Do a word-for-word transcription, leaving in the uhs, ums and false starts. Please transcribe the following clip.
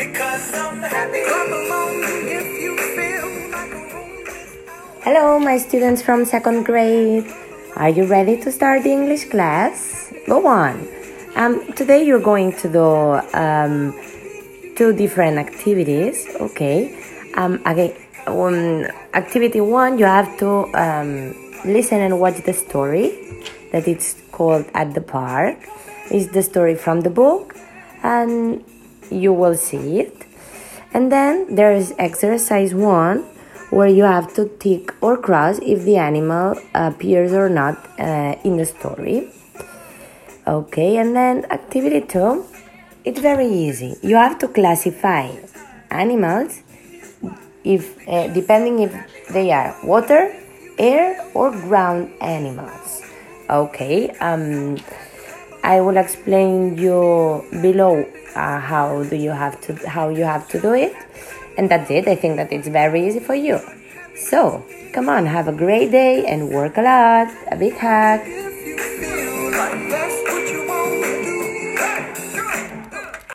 because I'm happy. Clap along if you feel like a room without. Hello, my students from second grade. Are you ready to start the English class? Go on. Um, today you're going to do um, two different activities. Okay. Um, again, um, activity one, you have to um, listen and watch the story that it's called At the Park. It's the story from the book, and you will see it. And then there is exercise one, where you have to tick or cross if the animal appears or not uh, in the story. Okay, and then activity two, it's very easy. You have to classify animals if uh, depending if they are water, air, or ground animals. Okay, um, I will explain you below uh, how do you have to how you have to do it, and that's it. I think that it's very easy for you. So come on, have a great day and work a lot. A big hug.